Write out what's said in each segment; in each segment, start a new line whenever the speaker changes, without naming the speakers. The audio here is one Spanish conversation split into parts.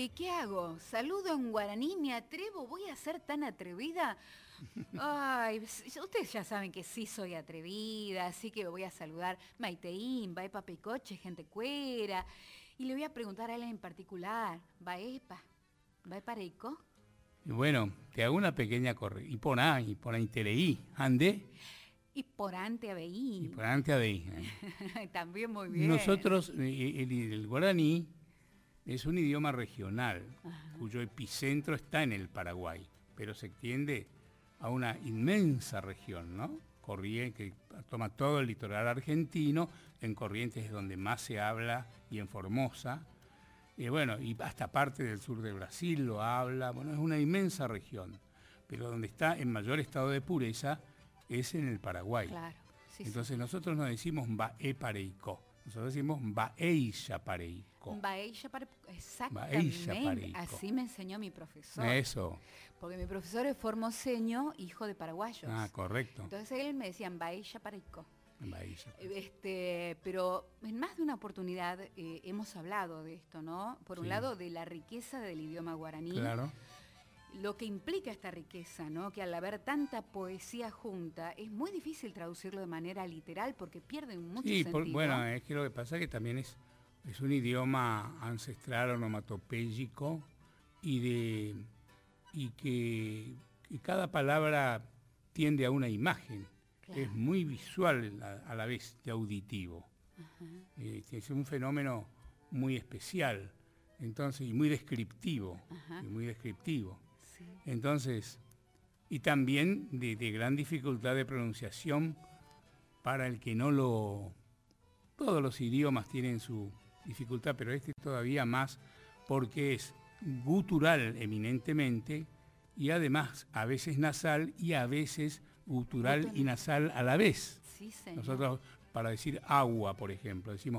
¿Qué hago? ¿Saludo en guaraní? ¿Me atrevo? ¿Voy a ser tan atrevida? Ay, ustedes ya saben que sí soy atrevida, así que voy a saludar Maiteín, Baepa Pecoche, gente cuera. Y le voy a preguntar a él en particular, Baepa, ¿Baepa Reico?
Y bueno, te hago una pequeña corrección. Y por ahí teleí, ande,
Y por ante
y
ABI.
por ante adeí.
También muy bien.
Nosotros, el guaraní es un idioma regional, cuyo epicentro está en el Paraguay, pero se extiende a una inmensa región, ¿no? Que toma todo el litoral argentino, en Corrientes es donde más se habla y en Formosa. Y bueno, y hasta parte del sur de Brasil lo habla, bueno, es una inmensa región, pero donde está en mayor estado de pureza es en el Paraguay.
Claro, sí,
Entonces nosotros no decimos Baepareico, nosotros decimos Baeilla Pareico.
Baeilla
Baeilla
exactamente,
Pareico.
así me enseñó mi profesor.
Eso.
Porque mi profesor es formoseño, hijo de paraguayos.
Ah, correcto.
Entonces él me decía Baeilla Pareico.
Baeilla.
Pero en más de una oportunidad hemos hablado de esto, ¿no? Por un lado, de la riqueza del idioma guaraní.
Claro.
Lo que implica esta riqueza, ¿no? Que al haber tanta poesía junta, es muy difícil traducirlo de manera literal porque pierde mucho sentido.
Bueno, es que lo que pasa es que también es un idioma ancestral, onomatopéyico, y que cada palabra tiende a una imagen. Claro. Es muy visual a la vez de auditivo. Es un fenómeno muy especial, entonces, y muy descriptivo.
Sí.
Entonces, y también de gran dificultad de pronunciación para el que no lo... Todos los idiomas tienen su dificultad, pero este todavía más porque es gutural eminentemente y además a veces nasal y a veces gutural y nasal a la vez.
Sí, señor.
Nosotros para decir agua, por ejemplo, decimos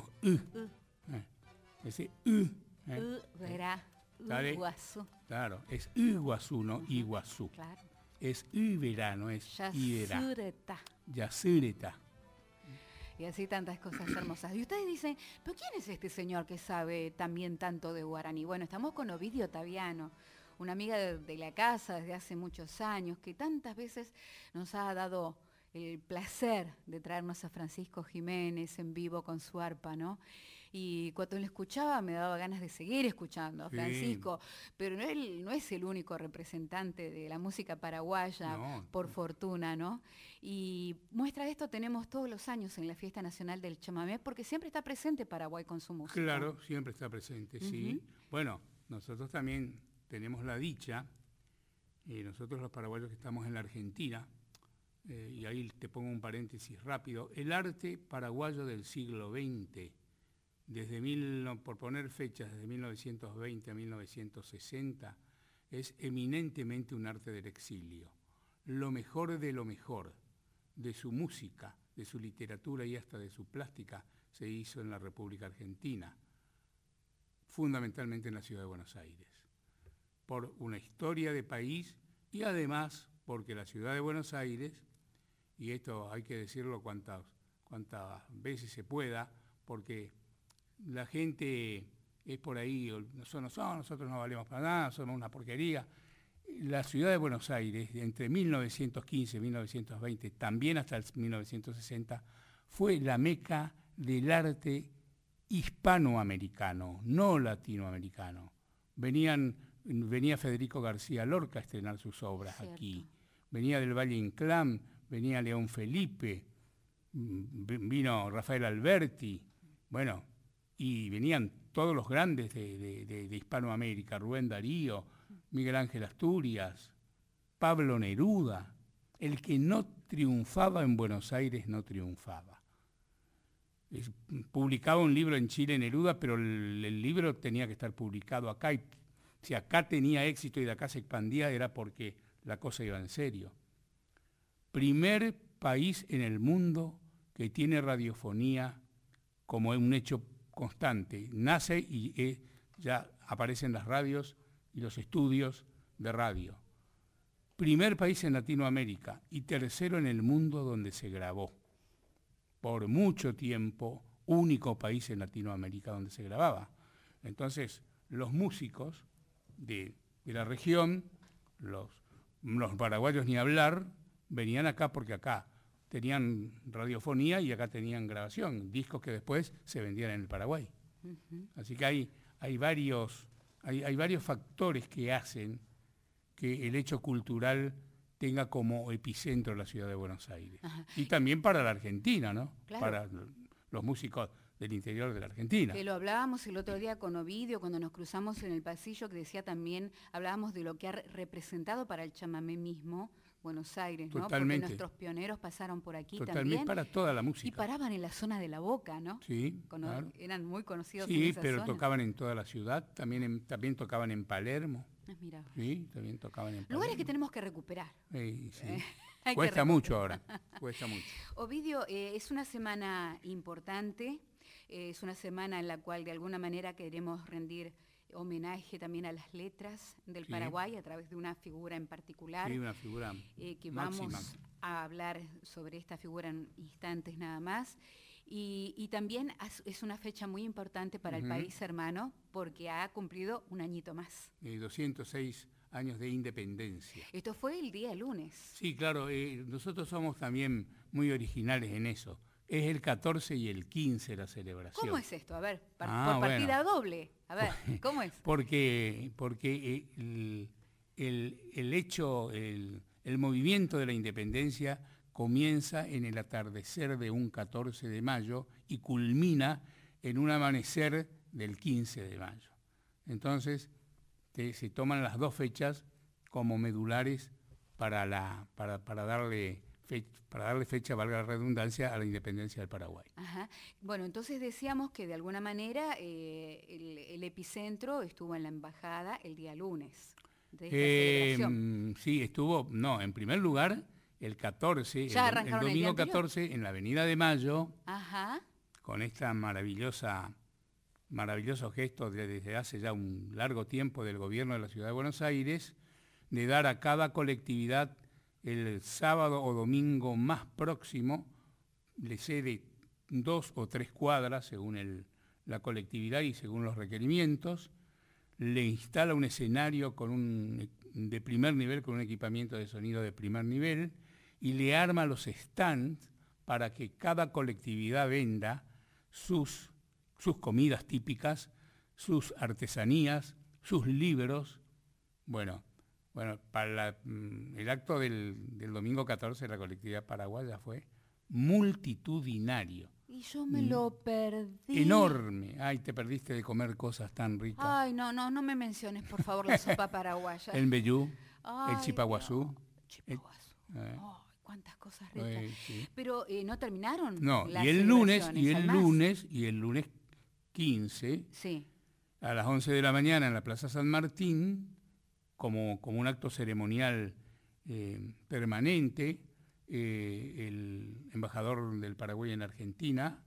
ese
verá. Iguazú.
Claro, es Iguazú, no Iguazú.
Claro.
Es Ibera, no es Ibera.
Yacyretá.
Yacyretá.
Y así tantas cosas hermosas. Y ustedes dicen, ¿pero quién es este señor que sabe también tanto de guaraní? Bueno, estamos con Ovidio Taviano, una amiga de la casa desde hace muchos años, que tantas veces nos ha dado el placer de traernos a Francisco Jiménez en vivo con su arpa, ¿no? Y cuando lo escuchaba me daba ganas de seguir escuchando a Francisco, pero él no es el único representante de la música paraguaya, por fortuna, ¿no? Y muestra de esto tenemos todos los años en la Fiesta Nacional del Chamamé, porque siempre está presente Paraguay con su música.
Claro, siempre está presente, sí. Bueno, nosotros también tenemos la dicha, nosotros los paraguayos que estamos en la Argentina, y ahí te pongo un paréntesis rápido, el arte paraguayo del siglo XX, por poner fechas, desde 1920 a 1960, es eminentemente un arte del exilio. Lo mejor de su música, de su literatura y hasta de su plástica, se hizo en la República Argentina, fundamentalmente en la ciudad de Buenos Aires, por una historia de país y además porque la ciudad de Buenos Aires, y esto hay que decirlo cuantas veces se pueda, porque la gente es por ahí, nosotros no valemos para nada, somos una porquería. La ciudad de Buenos Aires, entre 1915 y 1920, también hasta el 1960, fue la meca del arte hispanoamericano, no latinoamericano. Venía Federico García Lorca a estrenar sus obras aquí, venía del Valle Inclán, venía León Felipe, vino Rafael Alberti, bueno, y venían todos los grandes de Hispanoamérica, Rubén Darío, Miguel Ángel Asturias, Pablo Neruda. El que no triunfaba en Buenos Aires no triunfaba. Publicaba un libro en Chile, Neruda, pero el libro tenía que estar publicado acá, y si acá tenía éxito y de acá se expandía era porque la cosa iba en serio. Primer país en el mundo que tiene radiofonía como un hecho constante. Nace y ya aparecen las radios y los estudios de radio. Primer país en Latinoamérica y tercero en el mundo donde se grabó. Por mucho tiempo, único país en Latinoamérica donde se grababa. Entonces, los músicos de la región, los paraguayos ni hablar, venían acá porque acá tenían radiofonía y acá tenían grabación, discos que después se vendían en el Paraguay. Así que hay varios factores que hacen que el hecho cultural tenga como epicentro la ciudad de Buenos Aires. Ajá. Y también para la Argentina, ¿no?
Claro.
Para los músicos del interior de la Argentina.
Que lo hablábamos el otro día con Ovidio, cuando nos cruzamos en el pasillo, que decía también, hablábamos de lo que ha representado para el chamamé mismo Buenos Aires, ¿no?
Totalmente.
Porque nuestros pioneros pasaron por aquí
Totalmente,
también.
para toda la música.
Y paraban en la zona de La Boca, ¿no?
Sí, claro.
Eran muy conocidos
sí,
en esa
pero
zona.
tocaban en toda la ciudad, también tocaban en Palermo.
Mira.
Sí, también tocaban en Palermo.
Lugares que tenemos que recuperar.
Sí. Cuesta mucho ahora, cuesta mucho.
Ovidio, es una semana importante, es una semana en la cual de alguna manera queremos rendir homenaje también a las letras del Paraguay a través de una figura en particular.
Sí, una figura
que
máxima.
Vamos a hablar sobre esta figura en instantes nada más. Y también es una fecha muy importante para el país hermano porque ha cumplido un añito más.
206 años de independencia.
Esto fue el día lunes.
Sí, claro, nosotros somos también muy originales en eso. Es el 14 y el 15 la celebración.
¿Cómo es esto? A ver, por partida doble. A ver, ¿cómo es?
Porque el hecho, el movimiento de la independencia comienza en el atardecer de un 14 de mayo y culmina en un amanecer del 15 de mayo. Entonces, se toman las dos fechas como medulares para darle fecha, valga la redundancia, a la independencia del Paraguay.
Ajá. Bueno, entonces decíamos que de alguna manera el epicentro estuvo en la embajada el día lunes de esta celebración.
Sí, estuvo, en primer lugar, el 14, el domingo 14, en la Avenida de Mayo,
ajá,
con esta maravilloso gesto desde hace ya un largo tiempo del gobierno de la Ciudad de Buenos Aires, de dar a cada colectividad el sábado o domingo más próximo, le cede 2 o 3 cuadras según la colectividad y según los requerimientos, le instala un escenario de primer nivel con un equipamiento de sonido de primer nivel y le arma los stands para que cada colectividad venda sus comidas típicas, sus artesanías, sus libros. Bueno, para el acto del domingo 14 la colectividad paraguaya fue multitudinario.
Y yo me lo perdí.
Enorme. Ay, te perdiste de comer cosas tan ricas.
Ay, no me menciones, por favor, la sopa paraguaya.
El mbejú, el chipaguazú.
No. Chipaguazú. Ay, cuántas cosas ricas. Sí. Pero no terminaron.
No,
las
y el lunes 15,
sí,
a las 11 de la mañana en la Plaza San Martín, como un acto ceremonial permanente, el embajador del Paraguay en Argentina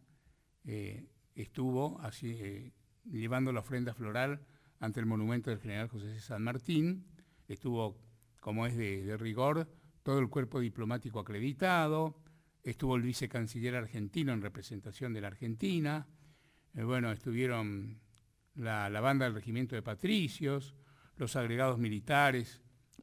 estuvo así llevando la ofrenda floral ante el monumento del general José San Martín. Estuvo, como es de rigor, todo el cuerpo diplomático acreditado. Estuvo el vicecanciller argentino en representación de la Argentina. Estuvieron la banda del regimiento de patricios, los agregados militares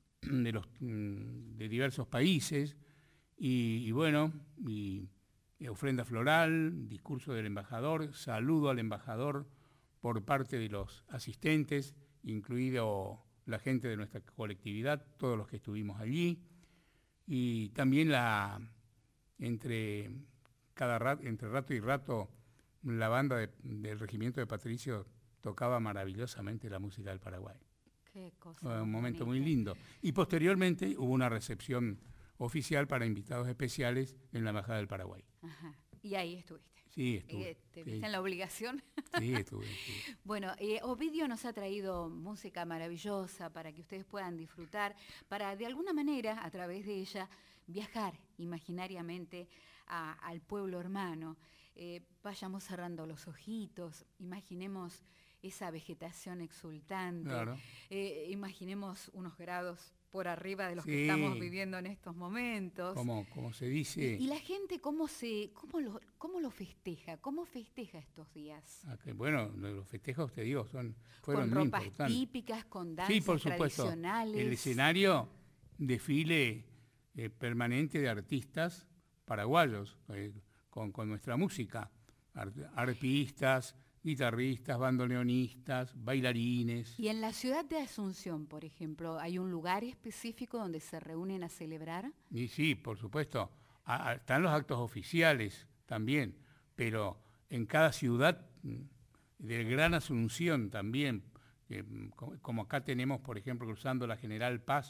de diversos países, y ofrenda floral, discurso del embajador, saludo al embajador por parte de los asistentes, incluido la gente de nuestra colectividad, todos los que estuvimos allí, y también entre rato y rato la banda del regimiento de patricios tocaba maravillosamente la música del Paraguay.
Qué cosa.
Un momento muy lindo. Y posteriormente hubo una recepción oficial para invitados especiales en la Embajada del Paraguay.
Ajá. Y ahí estuviste.
Sí, estuve.
¿Te viste en la obligación?
Sí, estuve.
Bueno, Ovidio nos ha traído música maravillosa para que ustedes puedan disfrutar, para de alguna manera, a través de ella, viajar imaginariamente al pueblo hermano. Vayamos cerrando los ojitos, imaginemos esa vegetación exultante,
claro.
Imaginemos unos grados por arriba de los
Sí.
que estamos viviendo en estos momentos.
Como se dice.
Y la gente, ¿cómo lo festeja? ¿Cómo festeja estos días?
Bueno, los festejos, te digo, fueron
Con
muy
ropas
importantes.
típicas, con danzas
Sí, por supuesto.
tradicionales.
El escenario, desfile permanente de artistas paraguayos con nuestra música. Arpistas, guitarristas, bandoneonistas, bailarines.
Y en la ciudad de Asunción, por ejemplo, ¿hay un lugar específico donde se reúnen a celebrar?
Y sí, por supuesto. Están los actos oficiales también, pero en cada ciudad del Gran Asunción también, como acá tenemos, por ejemplo, cruzando la General Paz,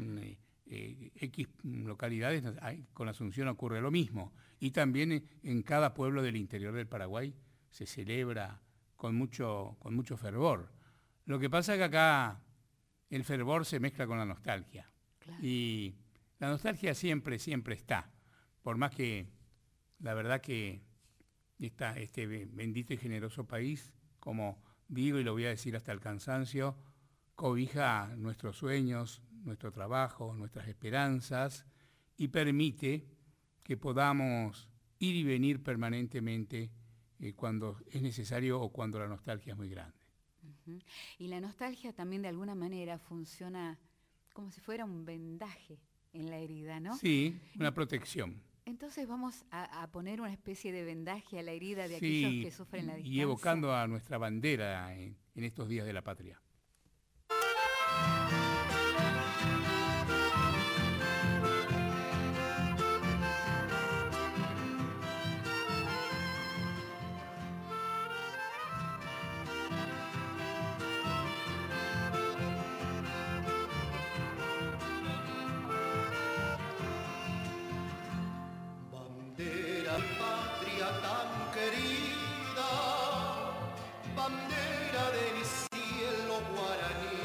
X localidades, con Asunción ocurre lo mismo. Y también en cada pueblo del interior del Paraguay se celebra con mucho fervor. Lo que pasa es que acá el fervor se mezcla con la nostalgia.
Claro.
Y la nostalgia siempre está. Por más que la verdad que este bendito y generoso país, como digo y lo voy a decir hasta el cansancio, cobija nuestros sueños, nuestro trabajo, nuestras esperanzas y permite que podamos ir y venir permanentemente cuando es necesario o cuando la nostalgia es muy grande.
Uh-huh. Y la nostalgia también de alguna manera funciona como si fuera un vendaje en la herida, ¿no?
Sí, una protección.
Entonces vamos a poner una especie de vendaje a la herida de aquellos que sufren la distancia.
Y evocando a nuestra bandera en estos días de la patria.
Bandera de mi cielo guaraní,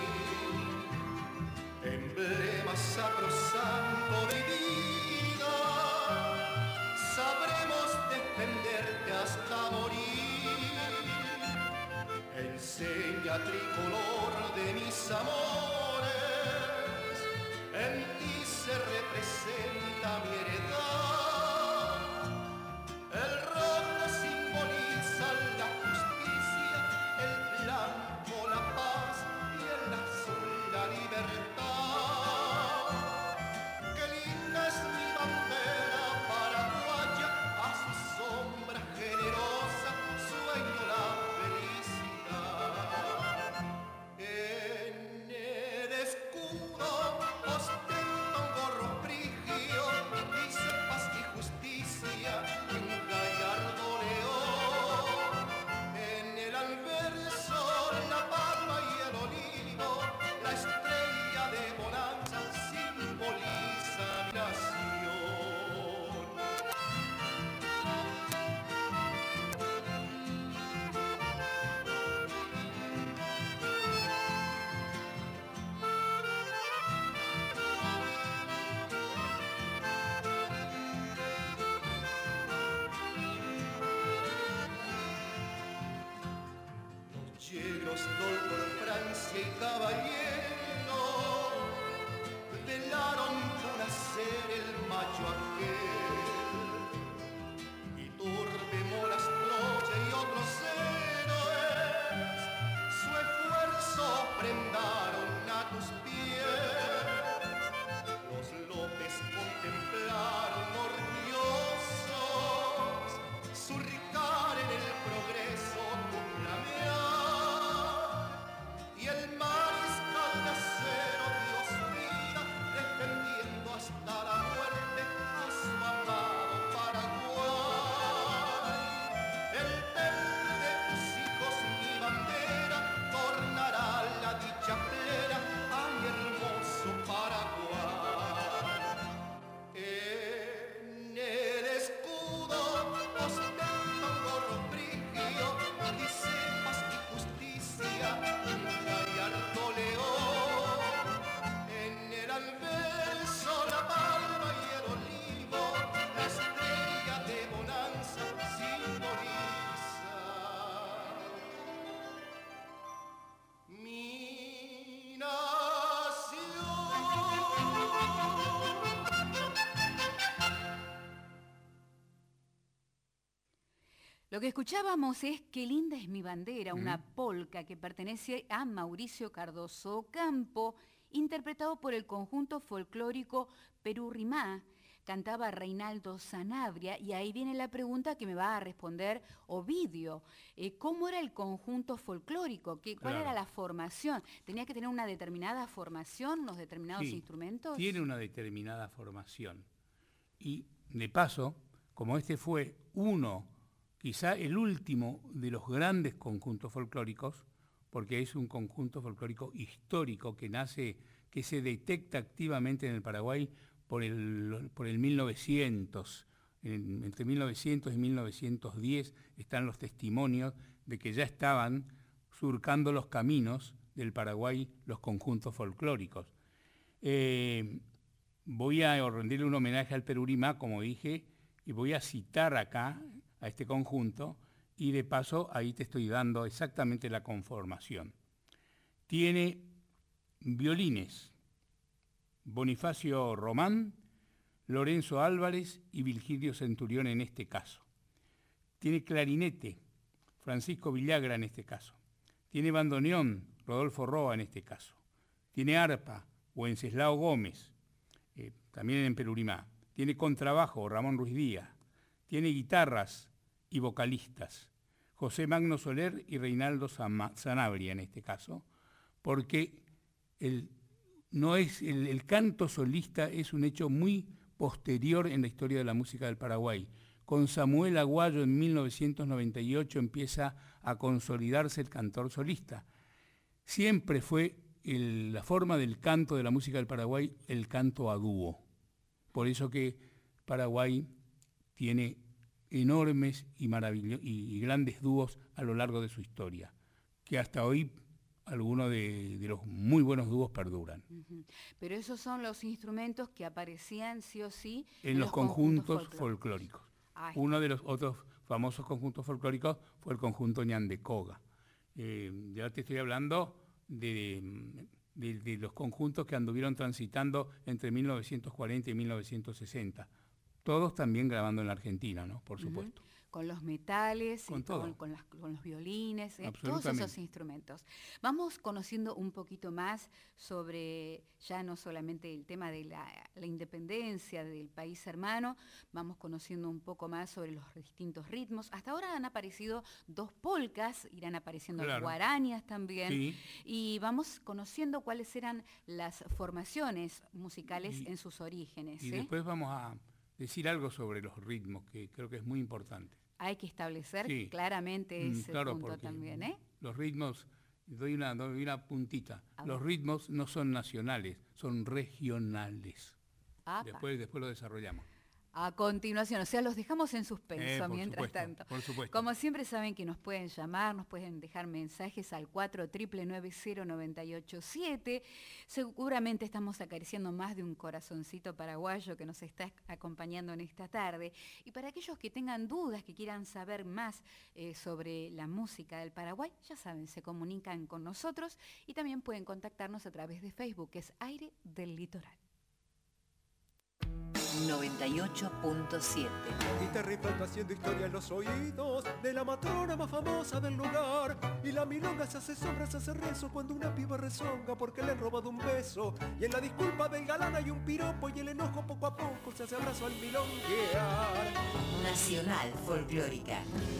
emblema sacrosanto de vida, sabremos defenderte hasta morir. Enseña tricolor de mis amores, en ti se representa mi heredad. El rojo simboliza la justicia, el blanco la paz y el azul la libertad. Qué linda es mi bandera paraguaya, a su sombra generosa sueño la felicidad. En
Lo que escuchábamos es Qué linda es mi bandera, una polca que pertenece a Mauricio Cardoso Campo, interpretado por el conjunto folclórico Perú-Rimá. Cantaba Reinaldo Sanabria, y ahí viene la pregunta que me va a responder Ovidio. ¿Cómo era el conjunto folclórico? ¿Cuál era la formación? ¿Tenía que tener una determinada formación, los determinados instrumentos?
Tiene una determinada formación. Y de paso, como este fue quizá el último de los grandes conjuntos folclóricos, porque es un conjunto folclórico histórico que se detecta activamente en el Paraguay por el 1900. Entre 1900 y 1910 están los testimonios de que ya estaban surcando los caminos del Paraguay los conjuntos folclóricos. Voy a rendirle un homenaje al Perú-Rimá, como dije, y voy a citar acá a este conjunto, y de paso ahí te estoy dando exactamente la conformación. Tiene violines Bonifacio Román, Lorenzo Álvarez y Virgilio Centurión en este caso. Tiene clarinete, Francisco Villagra en este caso. Tiene bandoneón, Rodolfo Roa en este caso. Tiene arpa, Wenceslao Gómez, también en Perú-Rimá. Tiene contrabajo, Ramón Ruiz Díaz. Tiene guitarras y vocalistas, José Magno Soler y Reinaldo Sanabria en este caso, porque el canto solista es un hecho muy posterior en la historia de la música del Paraguay. Con Samuel Aguayo en 1998 empieza a consolidarse el cantor solista. Siempre fue la forma del canto de la música del Paraguay el canto a dúo. Por eso que Paraguay tiene enormes y grandes dúos a lo largo de su historia, que hasta hoy algunos de los muy buenos dúos perduran.
Pero esos son los instrumentos que aparecían sí o sí
en los conjuntos folclóricos. Uno de los otros famosos conjuntos folclóricos fue el conjunto Ñandecoga. Ya te estoy hablando de los conjuntos que anduvieron transitando entre 1940 y 1960. Todos también grabando en la Argentina, ¿no? Por supuesto.
Con los metales, con los violines, todos esos instrumentos. Vamos conociendo un poquito más sobre ya no solamente el tema de la independencia del país hermano, vamos conociendo un poco más sobre los distintos ritmos. Hasta ahora han aparecido 2 polcas, irán apareciendo guarañas también, y vamos conociendo cuáles eran las formaciones musicales en sus orígenes.
Y después vamos a decir algo sobre los ritmos, que creo que es muy importante.
Hay que establecer claramente ese punto también, ¿eh?
Los ritmos, doy una puntita, los ritmos no son nacionales, son regionales. Después lo desarrollamos.
A continuación, o sea, los dejamos en suspenso mientras tanto.
Por supuesto.
Como siempre saben que nos pueden llamar, nos pueden dejar mensajes al 4990987. Seguramente estamos acariciando más de un corazoncito paraguayo que nos está acompañando en esta tarde. Y para aquellos que tengan dudas, que quieran saber más sobre la música del Paraguay, ya saben, se comunican con nosotros y también pueden contactarnos a través de Facebook, que es Aire del Litoral.
98.7.
Guitarrita haciendo historia en los oídos de la matrona más famosa del lugar. Y la milonga se hace sombra, se hace rezo cuando una piba rezonga porque le han robado un beso. Y en la disculpa del galán hay un piropo y el enojo poco a poco se hace abrazo al milonguear.
Nacional Folclórica.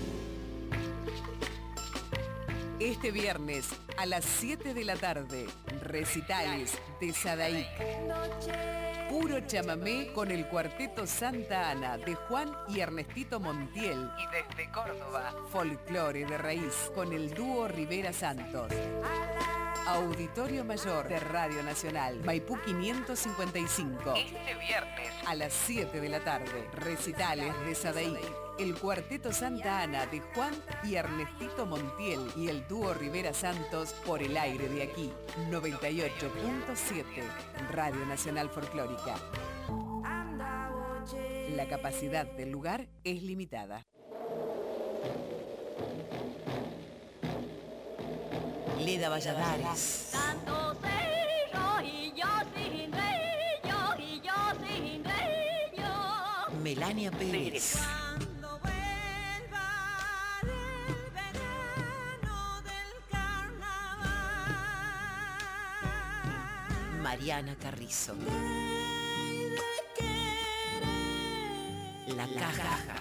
Este viernes a las 7 de la tarde, recitales de Sadaik. Puro chamamé con el Cuarteto Santa Ana de Juan y Ernestito Montiel. Y desde Córdoba, folclore de raíz con el dúo Rivera Santos. Auditorio Mayor de Radio Nacional, Maipú 555. Este viernes a las 7 de la tarde, recitales de Sadaik. El Cuarteto Santa Ana de Juan y Ernestito Montiel y el dúo Rivera Santos por el aire de aquí, 98.7, Radio Nacional Folclórica. La capacidad del lugar es limitada.
Leda Valladares.
Tantos ellos y yo sin ellos y yo sin ellos.
Melania Pérez.
Cuando vuelva
Mariana Carrizo. La caja.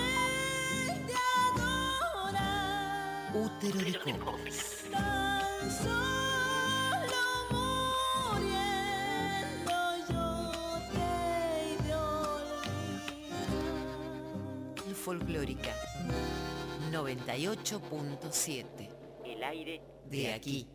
Útero de copas. Folclórica 98.7. El aire de aquí.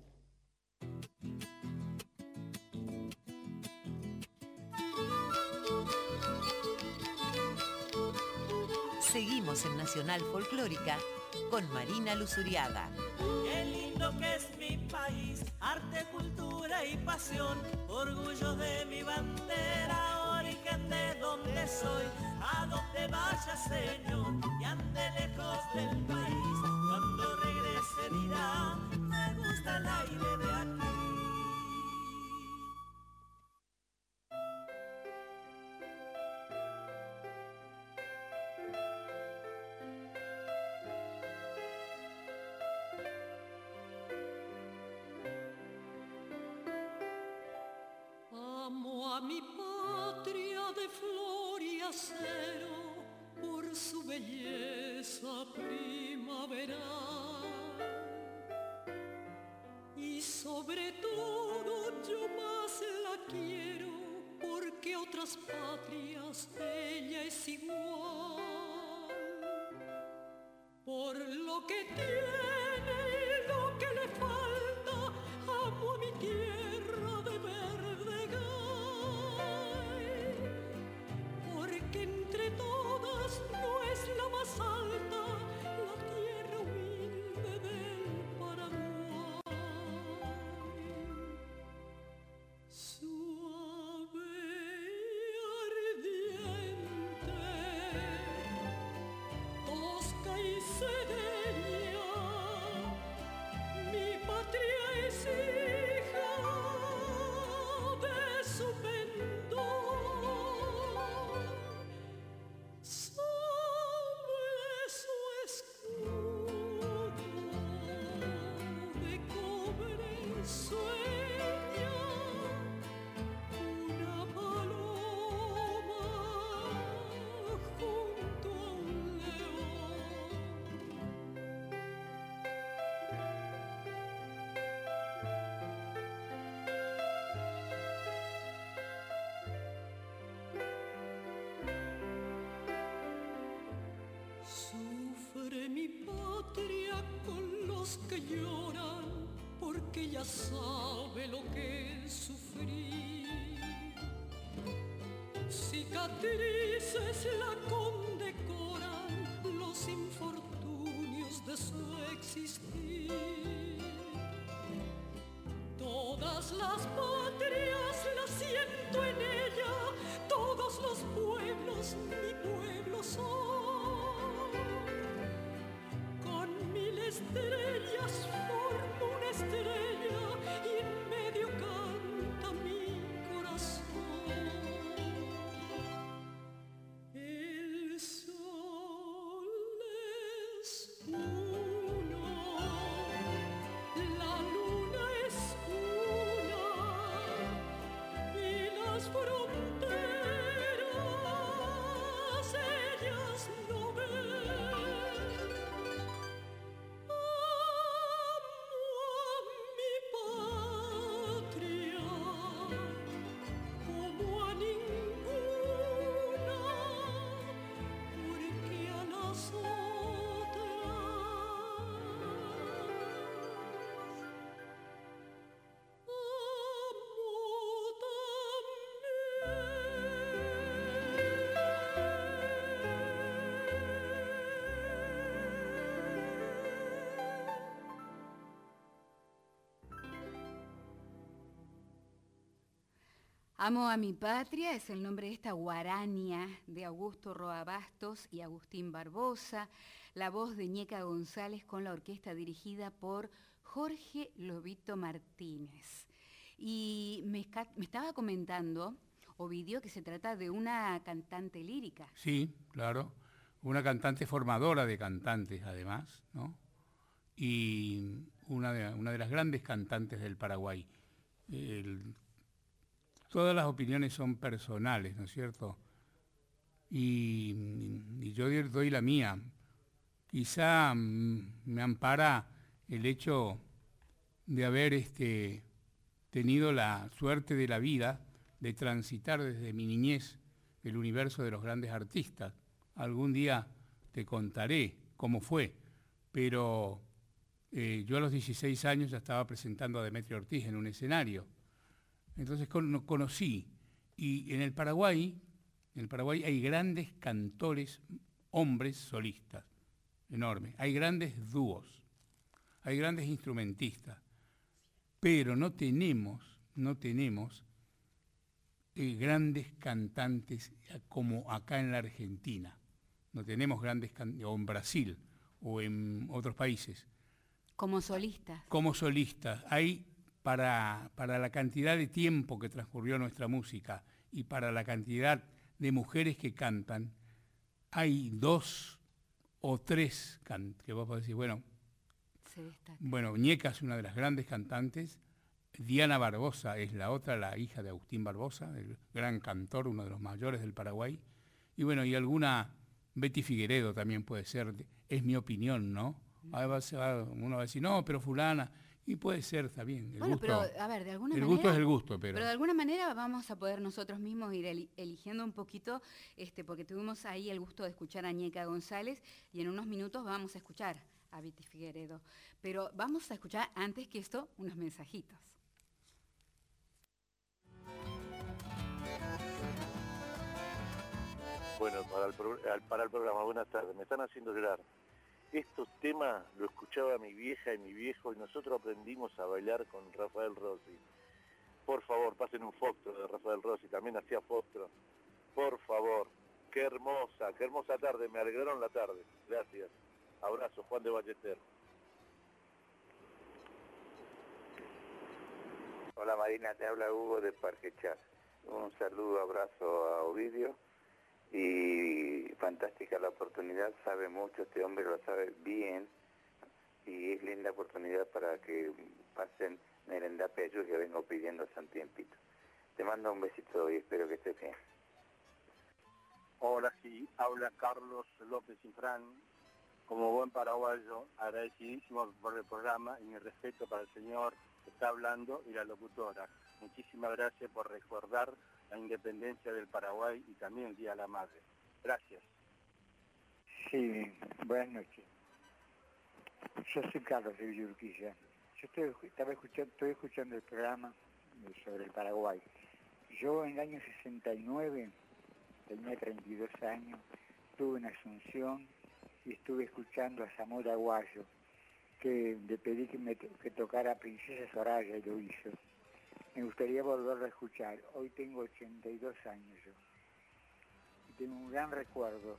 Seguimos en Nacional Folclórica con Marina Luzuriaga.
Qué lindo que es mi país, arte, cultura y pasión, orgullo de mi bandera, origen de donde soy, a donde vaya señor, y ande lejos del país, cuando regrese dirá, me gusta el aire de aquí.
Amo a mi patria de flor y acero por su belleza primaveral, y sobre todo yo más la quiero porque a otras patrias ella es igual, por lo que tiene y lo que le falta. Amo a mi tierra de verde gay, porque entre todas no es la más alta, la tierra humilde del Paraguay. Suave y ardiente, tosca y sereña, mi patria es hija de su pendón, sobre su escudo de cobre sueña una paloma junto a un león. Sufre mi patria con los que lloran, porque ya sabe lo que es sufrir. Cicatrices la condecoran los infortunios de su existir. Todas las patrias las siento en ella, todos los pueblos mi pueblo son. Con 1000 estrellas formo una estrella y en medio canta mi corazón. El sol es uno, la luna es una, y las fronteras ellas no ven. Amo a mi patria como a ninguna, porque a las otras
Amo a mi patria es el nombre de esta guarania de Augusto Roa Bastos y Agustín Barbosa, la voz de Ñeca González con la orquesta dirigida por Jorge Lobito Martínez. Y me estaba comentando, Ovidio, que se trata de una cantante lírica.
Sí, claro, una cantante formadora de cantantes además, ¿no? Y una de las grandes cantantes del Paraguay. todas las opiniones son personales, ¿no es cierto? Y yo doy la mía. Quizá me ampara el hecho de haber tenido la suerte de la vida de transitar desde mi niñez el universo de los grandes artistas. Algún día te contaré cómo fue, pero yo a los 16 años ya estaba presentando a Demetrio Ortiz en un escenario. Entonces conocí, y en el Paraguay hay grandes cantores, hombres solistas, enormes. Hay grandes dúos, hay grandes instrumentistas, pero no tenemos grandes cantantes como acá en la Argentina. No tenemos grandes cantantes, o en Brasil, o en otros países.
Como solistas.
Como solistas. Hay, para la cantidad de tiempo que transcurrió nuestra música y para la cantidad de mujeres que cantan, hay 2 o 3 que vos podés decir, bueno, Ñeca es una de las grandes cantantes, Diana Barbosa es la otra, la hija de Agustín Barbosa, el gran cantor, uno de los mayores del Paraguay, y bueno, y alguna, Betty Figueredo también puede ser, es mi opinión, ¿no? Uno va a decir, no, pero fulana, y puede ser, está bien.
Bueno, pero a ver, de alguna manera...
El gusto es el gusto, pero
de alguna manera vamos a poder nosotros mismos ir eligiendo un poquito, porque tuvimos ahí el gusto de escuchar a Ñeca González, y en unos minutos vamos a escuchar a Betty Figueredo. Pero vamos a escuchar, antes que esto, unos mensajitos.
Bueno, para el programa, buenas tardes. Me están haciendo llorar. Estos temas lo escuchaba mi vieja y mi viejo y nosotros aprendimos a bailar con Rafael Rossi. Por favor, pasen un fostro de Rafael Rossi, también hacía fostro. Por favor, qué hermosa tarde, me alegraron la tarde. Gracias. Abrazo, Juan de Ballester.
Hola Marina, te habla Hugo de Parque Chas. Un saludo, abrazo a Ovidio. Y fantástica la oportunidad, sabe mucho, este hombre lo sabe bien. Y es linda oportunidad para que pasen Nerenda Pello, que vengo pidiendo hace un tiempito. Te mando un besito y espero que estés bien.
Hola, sí, habla Carlos López Infrán. Como buen paraguayo, agradecidísimo por el programa y mi respeto para el señor que está hablando y la locutora. Muchísimas gracias por recordar la independencia del Paraguay y también el Día de la Madre. Gracias.
Sí, buenas noches. Yo soy Carlos de Villurquiza. Yo estoy escuchando el programa sobre el Paraguay. Yo en el año 69, tenía 32 años, estuve en Asunción y estuve escuchando a Samuel Aguayo, que le pedí que tocara Princesa Soraya y lo hizo. Me gustaría volverlo a escuchar. Hoy tengo 82 años yo. Y tengo un gran recuerdo.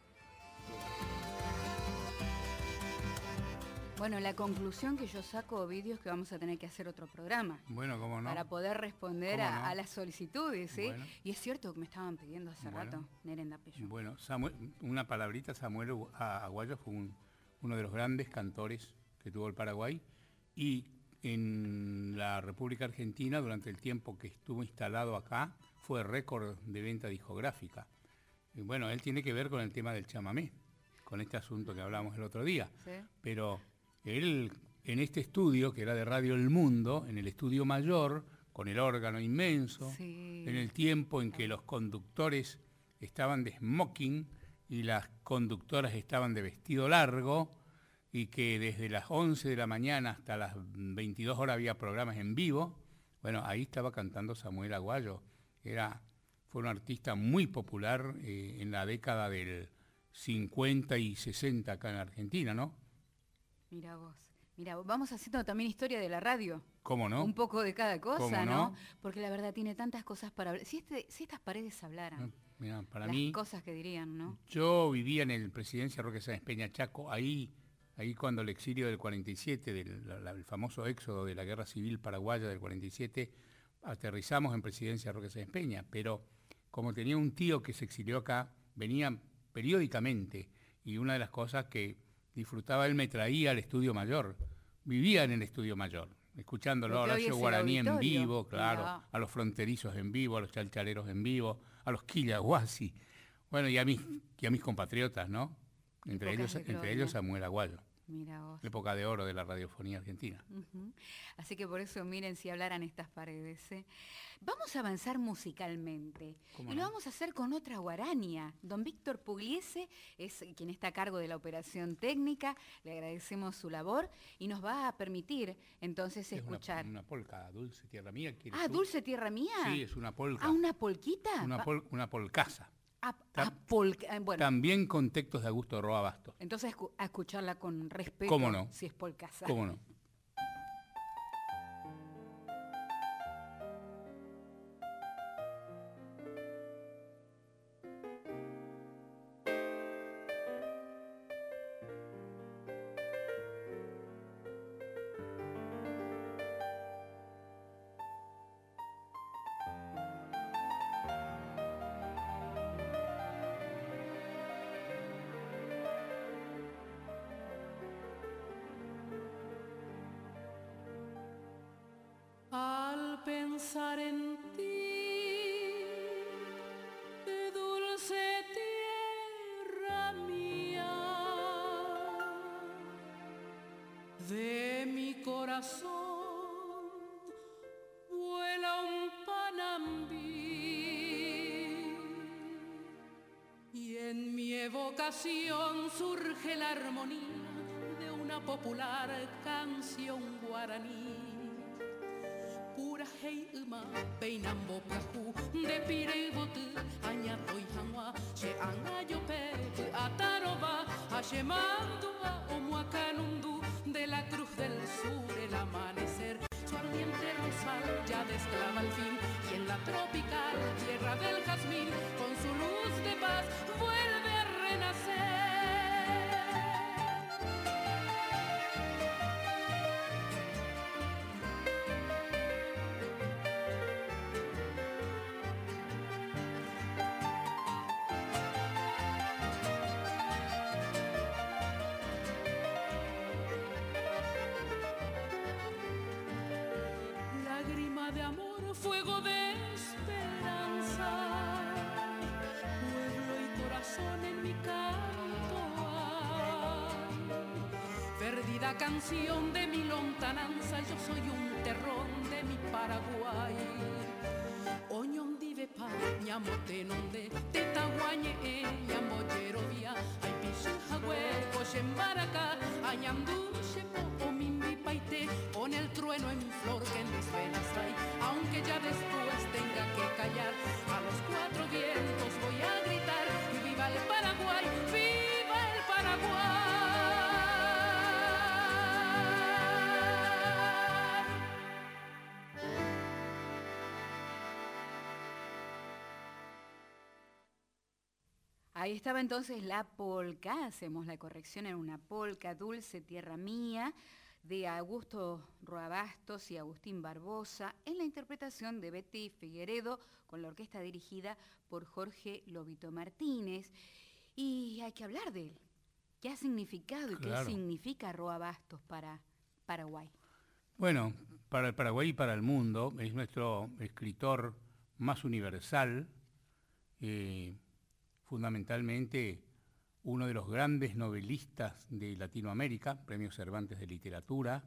Bueno, la conclusión que yo saco, Ovidio, es que vamos a tener que hacer otro programa.
Bueno, ¿cómo no?
Para poder responder a las solicitudes, ¿sí?
Bueno.
Y es cierto que me estaban pidiendo hace rato, Nerenda Pello.
Bueno, una palabrita, Samuel Aguayo fue uno de los grandes cantores que tuvo el Paraguay, y en la República Argentina, durante el tiempo que estuvo instalado acá, fue récord de venta discográfica. Y bueno, él tiene que ver con el tema del chamamé, con este asunto que hablamos el otro día.
¿Sí?
Pero él, en este estudio, que era de Radio El Mundo, en el estudio mayor, con el órgano inmenso,
sí,
en el tiempo en que los conductores estaban de smoking y las conductoras estaban de vestido largo, y que desde las 11 de la mañana hasta las 22 horas había programas en vivo. Bueno, ahí estaba cantando Samuel Aguayo. Fue un artista muy popular en la década del 50 y 60 acá en Argentina, ¿no?
Mira vos, vamos haciendo también historia de la radio.
¿Cómo no?
Un poco de cada cosa,
¿Cómo
¿no? Porque la verdad tiene tantas cosas para hablar. Si estas paredes hablaran,
Mirá, para
las
mí,
cosas que dirían, ¿no?
Yo vivía en el Presidencia Roque Sáenz Peña, Chaco, ahí cuando el exilio del 47, el famoso éxodo de la Guerra Civil Paraguaya del 47, aterrizamos en Presidencia Roque Sáenz Peña, pero como tenía un tío que se exilió acá, venía periódicamente, y una de las cosas que disfrutaba él me traía al Estudio Mayor, vivía en el Estudio Mayor, escuchándolo,
Porque
a
hoy
los
es el
guaraní en
auditorio.
vivo, claro,
Mirá.
a los fronterizos en vivo, a los chalchaleros en vivo, a los quillahuasi, bueno, y a mis compatriotas, ¿no? Entre
Épocas de
ellos
gloria.
Samuel Aguayo,
Mira vos.
la época de oro de la radiofonía argentina.
Ujú. Así que por eso miren si hablaran estas paredes. Vamos a avanzar musicalmente
¿Cómo
y lo
no?
vamos a hacer con otra guarania. Don Víctor Pugliese es quien está a cargo de la operación técnica, le agradecemos su labor y nos va a permitir entonces
Es
escuchar.
una polca, Dulce Tierra Mía. ¿quieres
Ah,
tú?
Dulce Tierra Mía.
Sí, es una polca.
Ah, una polquita.
Una polcaza.
Bueno,
También con textos de Augusto Roa Bastos.
entonces a escucharla con respeto.
¿Cómo no?
Si es polcaza.
¿Cómo no?
Al pensar en ti, de dulce tierra mía, de mi corazón vuela un panambí y en mi evocación surge la armonía de una popular canción guaraní. Pura hei uma peinambo prahu de pireibotu añato y hanwa she angayo pe ataroba hashemandua o muacanundu de la cruz del sur el amanecer su ardiente rosal ya desclava al fin y en la tropical tierra del jazmín con su luz de paz vuelve a renacer. Lágrima de amor, fuego de esperanza, pueblo y corazón en mi canto hay. Perdida canción de mi lontananza, yo soy un terrón de mi Paraguay. Oñón dive pa, ñamote nonde, tetaguañe ñamboyerovia, ay pichujagüe, cochembaracá, añandú, shepo, omimbi paite, con el trueno en flor que en mis venas hay, aunque ya después tenga que callar, a los cuatro vientos voy a gritar, viva el Paraguay, viva el Paraguay.
Ahí estaba entonces la polca, hacemos la corrección en una polca, Dulce Tierra Mía, de Augusto Roa Bastos y Agustín Barbosa, en la interpretación de Betty Figueredo, con la orquesta dirigida por Jorge Lobito Martínez. Y hay que hablar de él. ¿Qué ha significado y
Claro.
qué significa Roa Bastos para Paraguay?
Bueno, para el Paraguay y para el mundo, es nuestro escritor más universal, fundamentalmente uno de los grandes novelistas de Latinoamérica, Premio Cervantes de Literatura,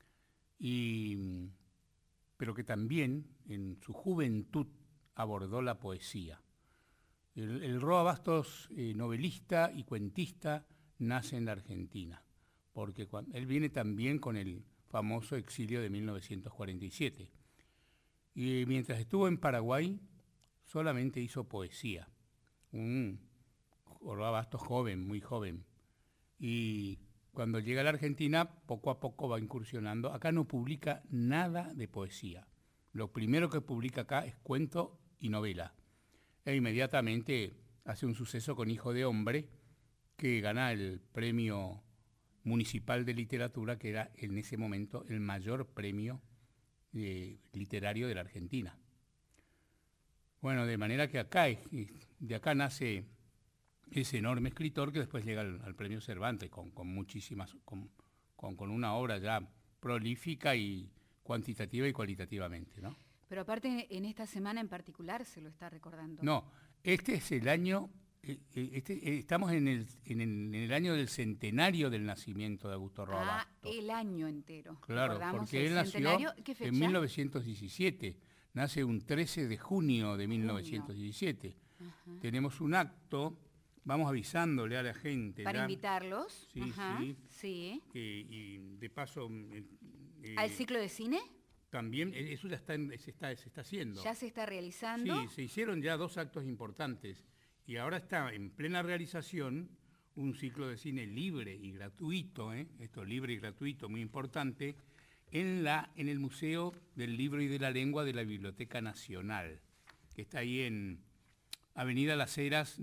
pero que también en su juventud abordó la poesía. El Roa Bastos, novelista y cuentista, nace en la Argentina, porque él viene también con el famoso exilio de 1947. Y mientras estuvo en Paraguay, solamente hizo poesía. Un Roa Bastos joven, muy joven. Y cuando llega a la Argentina, poco a poco va incursionando. Acá no publica nada de poesía. Lo primero que publica acá es cuento y novela. E inmediatamente hace un suceso con Hijo de Hombre, que gana el premio municipal de literatura, que era en ese momento el mayor premio literario de la Argentina. Bueno, de manera que acá, de acá nace ese enorme escritor que después llega al premio Cervantes con muchísimas, con una obra ya prolífica y cuantitativa y cualitativamente, ¿no?
Pero aparte, en esta semana en particular se lo está recordando.
No, este es el año, estamos en el año del centenario del nacimiento de Augusto Roa Bastos.
El año entero.
Claro, porque él nació en 1917, nace un 13 de junio de 1917. Ajá. Tenemos un acto, vamos avisándole a la gente.
Para invitarlos.
Sí,
ajá,
sí. Y de paso...
¿al ciclo de cine?
También, eso ya se está haciendo.
¿Ya se está realizando?
Sí, se hicieron ya 2 actos importantes y ahora está en plena realización un ciclo de cine libre y gratuito, esto libre y gratuito, muy importante, en el Museo del Libro y de la Lengua de la Biblioteca Nacional, que está ahí en Avenida Las Heras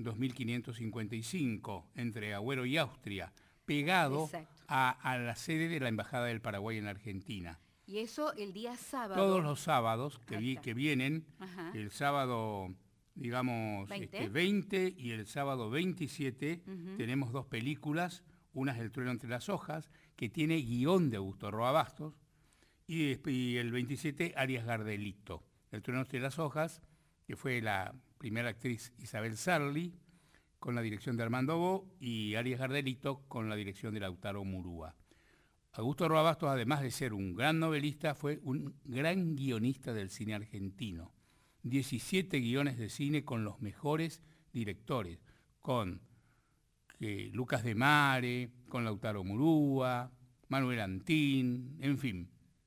2555, entre Agüero y Austria, pegado a la sede de la Embajada del Paraguay en Argentina.
Y eso el día sábado.
Todos los sábados que vienen, ajá, el sábado, digamos, 20 y el sábado 27, tenemos 2 películas. Una es El trueno entre las hojas, que tiene guión de Augusto Roa Bastos, y el 27, Arias Gardelito. El trueno entre las hojas, que fue la primera actriz Isabel Sarli, con la dirección de Armando Bo, y Arias Gardelito con la dirección de Lautaro Murúa. Augusto Roa Bastos, además de ser un gran novelista, fue un gran guionista del cine argentino. 17 guiones de cine con los mejores directores, con Lucas de Mare, con Lautaro Murúa, Manuel Antín, en fin.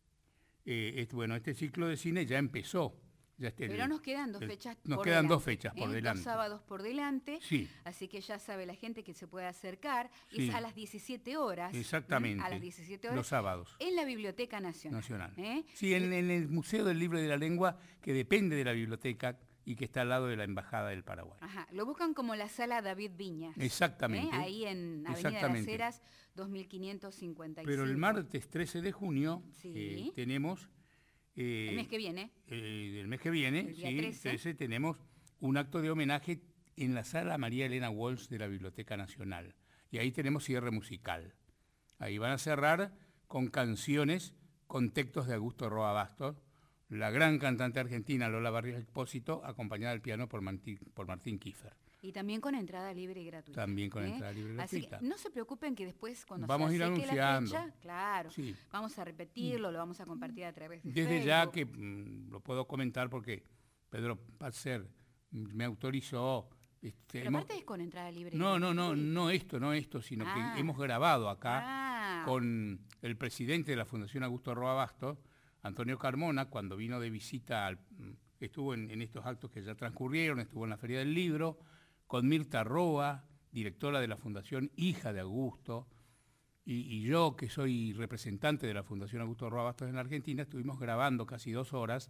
Este ciclo de cine ya empezó.
Pero nos quedan 2 fechas por delante.
Nos quedan 2 fechas por delante.
2 sábados por delante.
Sí.
Así que ya sabe la gente que se puede acercar.
Sí.
Es a las 17 horas.
Exactamente.
A las 17 horas.
Los sábados.
En la Biblioteca Nacional.
Sí, en el Museo del Libro y de la Lengua, que depende de la biblioteca y que está al lado de la Embajada del Paraguay.
Ajá. Lo buscan como la Sala David Viñas.
Exactamente.
Ahí en Avenida Las Heras 2555.
Pero el martes 13 de junio tenemos...
el mes que viene.
El mes que viene,
el día 13,
tenemos un acto de homenaje en la Sala María Elena Walsh de la Biblioteca Nacional. Y ahí tenemos cierre musical. Ahí van a cerrar con canciones, con textos de Augusto Roa Bastos, la gran cantante argentina Lola Barrios Expósito, acompañada al piano por Martín Kiefer.
Y también con entrada libre y gratuita.
También con entrada libre y gratuita.
Así que no se preocupen que después cuando
vamos
se
a ir
acerque
anunciando.
la fecha, claro,
sí,
vamos a repetirlo, lo vamos a compartir a través de
Desde
Facebook.
ya que lo puedo comentar porque Pedro Patzer me autorizó.
Pero aparte es con entrada libre.
No esto, sino que hemos grabado acá con el presidente de la Fundación Augusto Roa Bastos, Antonio Carmona, cuando vino de visita, estuvo en estos actos que ya transcurrieron, estuvo en la Feria del Libro, con Mirta Roa, directora de la Fundación, hija de Augusto, y yo, que soy representante de la Fundación Augusto Roa Bastos en la Argentina, estuvimos grabando casi 2 horas,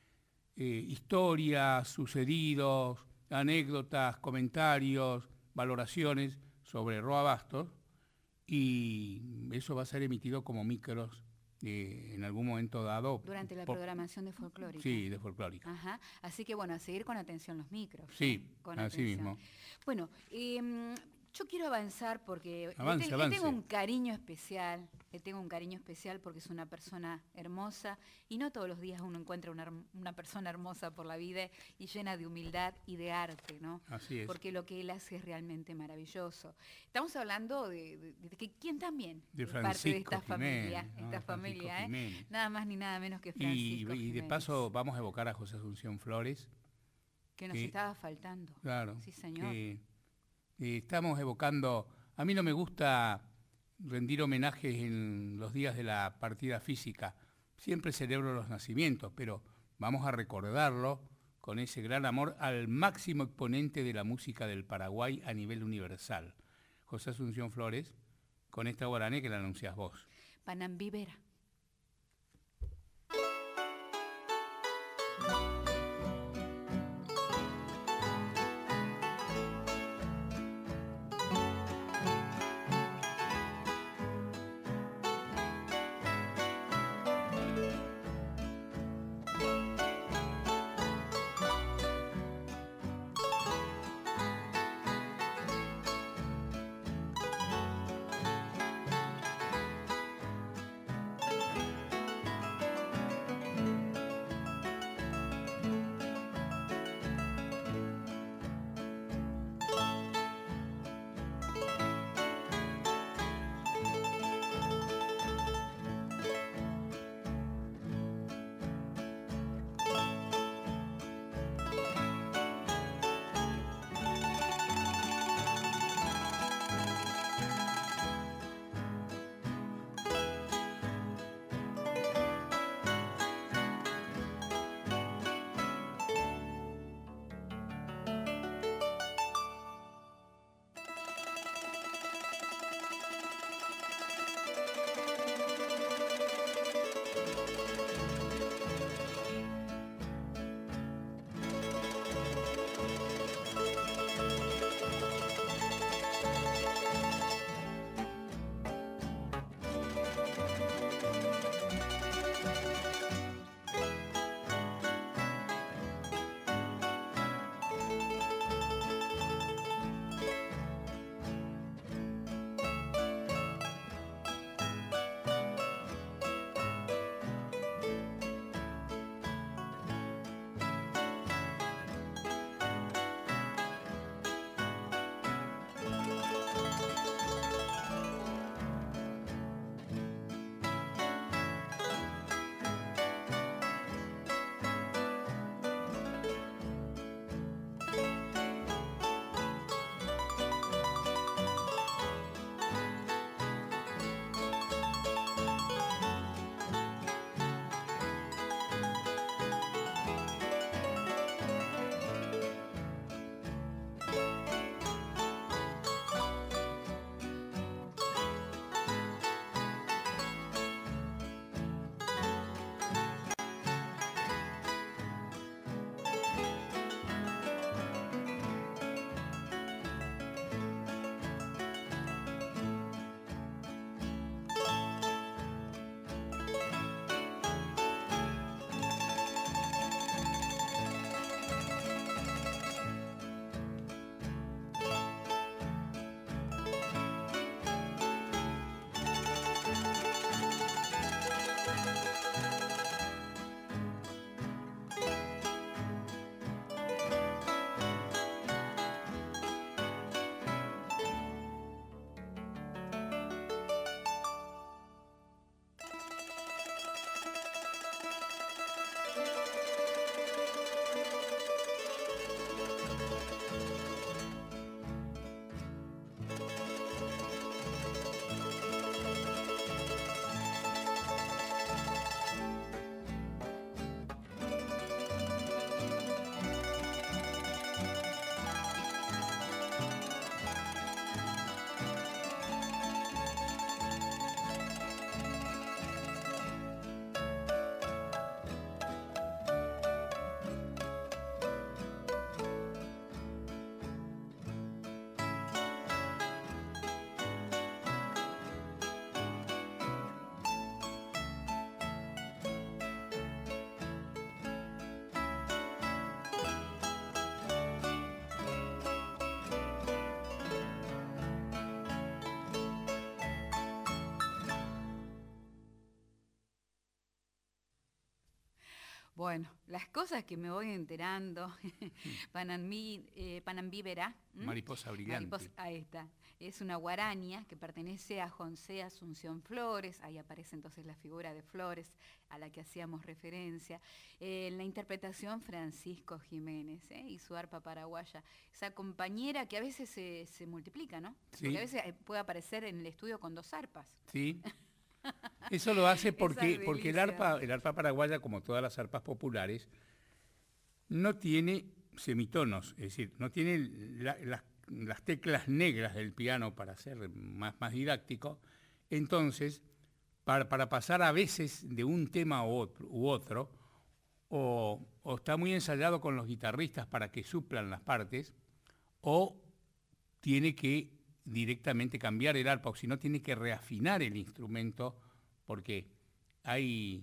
historias, sucedidos, anécdotas, comentarios, valoraciones sobre Roa Bastos, y eso va a ser emitido como micros en algún momento dado.
Durante la programación de Folclórica.
Sí, de Folclórica.
Ajá. Así que bueno, a seguir con atención los micros.
Sí, así mismo.
Bueno, yo quiero avanzar porque
avance.
Le tengo un cariño especial. Le tengo un cariño especial porque es una persona hermosa y no todos los días uno encuentra una persona hermosa por la vida y llena de humildad y de arte, ¿no?
Así es.
Porque lo que él hace es realmente maravilloso. Estamos hablando de quién también
es
parte de esta
Jiménez,
familia, nada más ni nada menos que Francisco
y de paso vamos a evocar a José Asunción Flores.
Que nos estaba faltando.
Claro.
Sí, señor.
Estamos evocando, a mí no me gusta rendir homenajes en los días de la partida física, siempre celebro los nacimientos, pero vamos a recordarlo con ese gran amor al máximo exponente de la música del Paraguay a nivel universal, José Asunción Flores, con esta guaraní que la anunciás vos.
Panambivera. Bueno, las cosas que me voy enterando, Panambívera.
Mariposa brillante.
Ahí está. Es una guarania que pertenece a José Asunción Flores, ahí aparece entonces la figura de Flores a la que hacíamos referencia. En la interpretación Francisco Jiménez y su arpa paraguaya, esa compañera que a veces se multiplica, ¿no?
Sí.
Porque a veces puede aparecer en el estudio con 2 arpas.
Sí. Eso lo hace porque el arpa paraguaya, como todas las arpas populares, no tiene semitonos, es decir, no tiene las teclas negras del piano para ser más didáctico. Entonces, para pasar a veces de un tema u otro, o está muy ensayado con los guitarristas para que suplan las partes, o tiene que directamente cambiar el arpa, o si no tiene que reafinar el instrumento, porque hay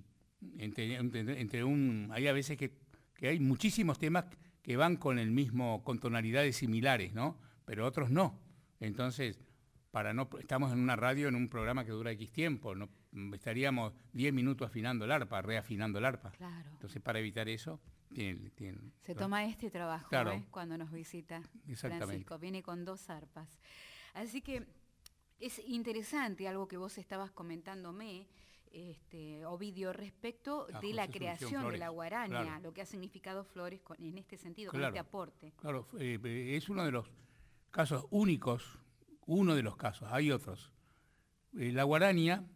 hay a veces que hay muchísimos temas que van con tonalidades similares, ¿no? Pero otros no. Entonces, estamos en una radio, en un programa que dura X tiempo, no estaríamos 10 minutos afinando el arpa, reafinando el arpa.
Claro.
Entonces, para evitar eso,
se toma este trabajo,
claro,
cuando nos visita
Francisco.
Viene con 2 arpas. Así que es interesante algo que vos estabas comentándome, Ovidio, respecto de la creación de la guarania, claro, lo que ha significado Flores en este sentido, claro, con este aporte.
Claro, es uno de los casos únicos, hay otros. La guarania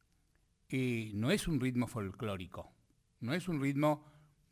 no es un ritmo folclórico, no es un ritmo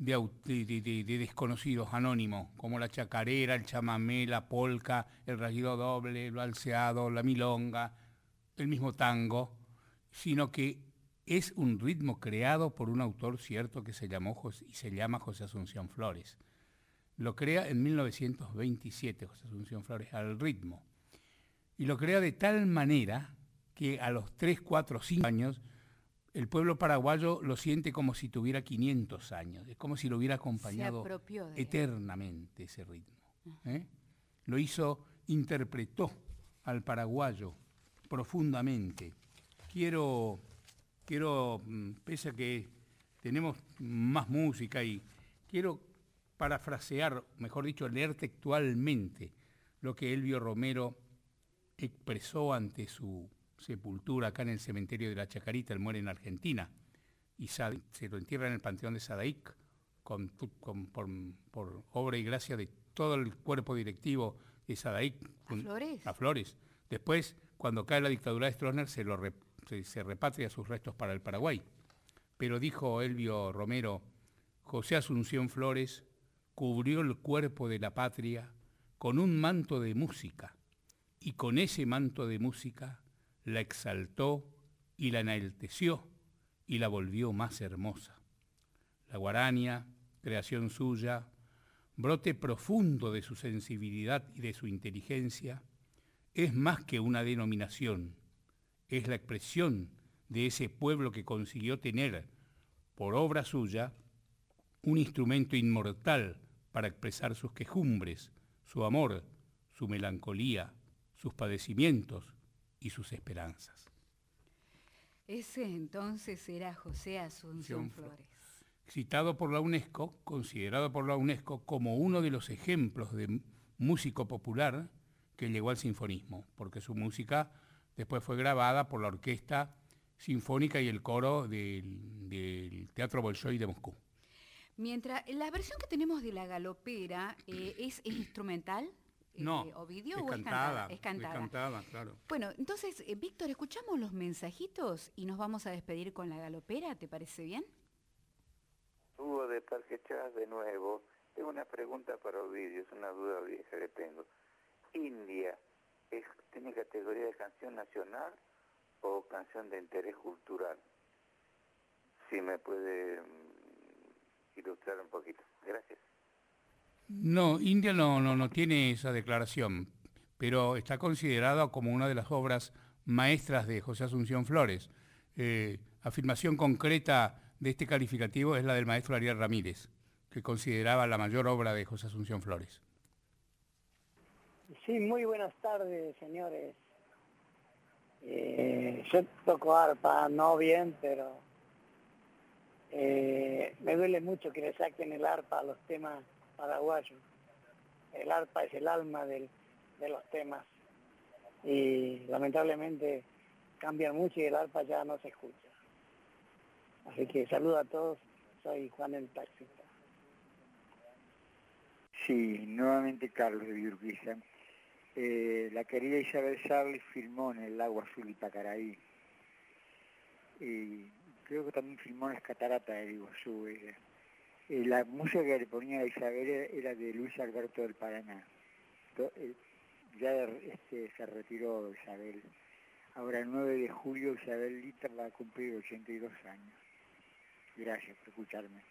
de desconocidos anónimos, como la chacarera, el chamamé, la polca, el rayido doble, el balseado, la milonga, el mismo tango, sino que es un ritmo creado por un autor cierto que se llama José Asunción Flores. Lo crea en 1927 José Asunción Flores al ritmo. Y lo crea de tal manera que a los 3, 4, 5 años el pueblo paraguayo lo siente como si tuviera 500 años. Es como si lo hubiera acompañado eternamente ese ritmo. Lo interpretó al paraguayo profundamente. Quiero, pese a que tenemos más música y quiero parafrasear, mejor dicho, leer textualmente lo que Elvio Romero expresó ante su sepultura acá en el cementerio de la Chacarita. Él muere en Argentina y se lo entierra en el Panteón de Sadaic por obra y gracia de todo el cuerpo directivo de Sadaic. ¿A Flores? Después, cuando cae la dictadura de Stroessner, se repatria sus restos para el Paraguay. Pero dijo Elvio Romero, José Asunción Flores cubrió el cuerpo de la patria con un manto de música, y con ese manto de música la exaltó y la enalteció y la volvió más hermosa. La guarania, creación suya, brote profundo de su sensibilidad y de su inteligencia, es más que una denominación, es la expresión de ese pueblo que consiguió tener, por obra suya, un instrumento inmortal para expresar sus quejumbres, su amor, su melancolía, sus padecimientos y sus esperanzas.
Ese entonces era José Asunción Flores.
Citado por la UNESCO, considerado por la UNESCO como uno de los ejemplos de músico popular que llegó al sinfonismo, porque su música después fue grabada por la Orquesta Sinfónica y el Coro del Teatro Bolshoi de Moscú.
Mientras, la versión que tenemos de la galopera es instrumental.
No,
Ovidio,
es
¿o
cantada?
Es cantada.
Es cantada, claro.
Bueno, entonces, Víctor, escuchamos los mensajitos y nos vamos a despedir con la galopera, ¿te parece bien?
Hugo de Parque Chas de nuevo. Tengo una pregunta para Ovidio, es una duda vieja que tengo. ¿India tiene categoría de canción nacional o canción de interés cultural? Si me puede ilustrar un poquito. Gracias.
No, India no tiene esa declaración, pero está considerada como una de las obras maestras de José Asunción Flores. Afirmación concreta de este calificativo es la del maestro Ariel Ramírez, que consideraba la mayor obra de José Asunción Flores.
Sí, muy buenas tardes, señores. Yo toco arpa, no bien, pero Me duele mucho que le saquen el arpa a los temas paraguayos. El arpa es el alma de los temas y lamentablemente cambian mucho y el arpa ya no se escucha. Así que saludo a todos, soy Juan el taxista.
Sí, nuevamente Carlos de Urquiza. La querida Isabel Sarli filmó en el Lago Azul y Pacaraí. Y creo que también filmó en las cataratas del Iguazú. La música que le ponía a Isabel era de Luis Alberto del Paraná. Ya se retiró Isabel. Ahora el 9 de julio Isabel Lita va a cumplir 82 años. Gracias por escucharme.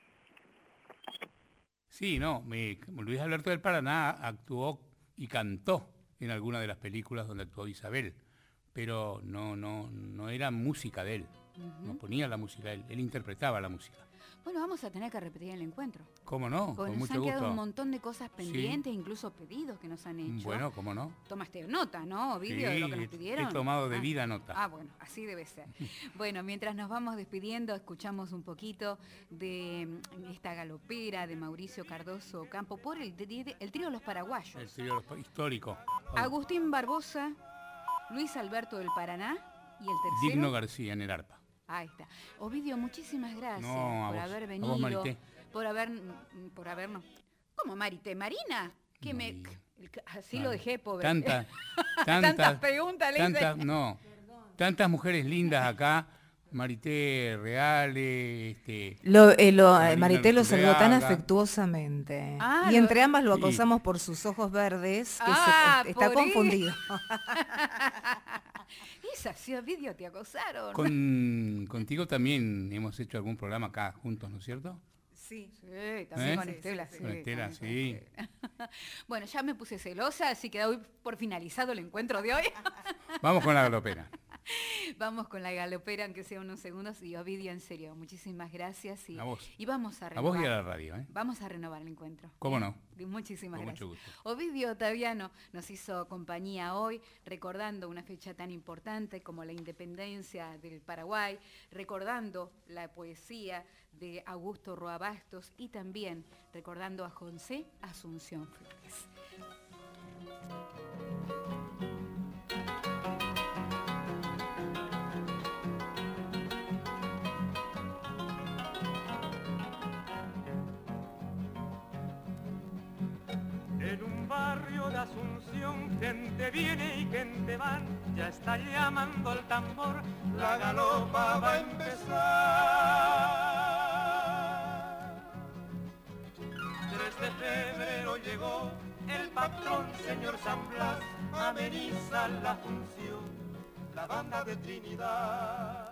Sí, no, Luis Alberto del Paraná actuó y cantó en alguna de las películas donde actuó Isabel, pero no era música de él, no ponía la música de él, él interpretaba la música.
Bueno, vamos a tener que repetir el encuentro.
¿Cómo no?
Con mucho gusto. Nos han quedado un montón de cosas pendientes, sí. Incluso pedidos que nos han hecho.
Bueno, ¿cómo no?
Tomaste nota, ¿no, Ovidio,
sí,
de lo que nos pidieron?
He tomado de vida nota.
Ah, bueno, así debe ser. Bueno, mientras nos vamos despidiendo, escuchamos un poquito de esta galopera de Mauricio Cardoso Ocampo por el trío Los Paraguayos.
El trío histórico.
Agustín Barbosa, Luis Alberto del Paraná y el tercero.
Digno García en el arpa.
Ahí está. Ovidio, muchísimas gracias por haber venido.
A vos, Marité.
Por habernos. ¿Cómo, Marité? ¿Marina? Que me... Así lo dejé, pobre.
Tantas
preguntas,
tantas mujeres lindas acá. Marité Reale,
Marité lo saludó tan afectuosamente. Y entre ambas lo acosamos por sus ojos verdes, que está confundido.
Es así, Ovidio, te acosaron.
Contigo también hemos hecho algún programa acá juntos, ¿no es cierto?
Sí, también con Estela.
Con Estela, sí.
Bueno, ya me puse celosa, así que doy por finalizado el encuentro de hoy.
Vamos con la galopera.
Vamos con la galopera, aunque sea unos segundos. Y Ovidio, en serio, muchísimas gracias.
A vos.
Y vamos a renovar.
A vos y a la radio, ¿eh?
Vamos a renovar el encuentro.
¿Cómo no?
Muchísimas
con
gracias.
Mucho gusto.
Ovidio Otaviano nos hizo compañía hoy, recordando una fecha tan importante como la independencia del Paraguay, recordando la poesía de Augusto Roa Bastos y también recordando a José Asunción Flores.
En un barrio de Asunción, gente viene y gente van, ya está llamando el tambor, la galopa va a empezar. 3 de febrero llegó el patrón, señor San Blas, ameniza la función, la banda de Trinidad.